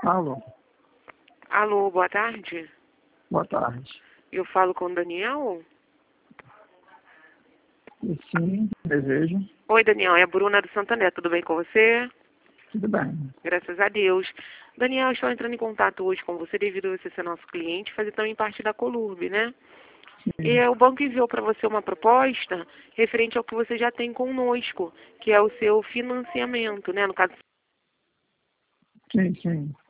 Alô, Alô, boa tarde. boa tarde. Eu falo com o Daniel? E sim, desejo. Oi, Daniel, é a Bruna do Santander, tudo bem com você? Tudo bem. Graças a Deus. Daniel, estou entrando em contato hoje com você devido a você ser nosso cliente e fazer também parte da Colurb, né? Sim, E o banco enviou para você uma proposta referente ao que você já tem conosco, que é o seu financiamento, né? No caso, sim.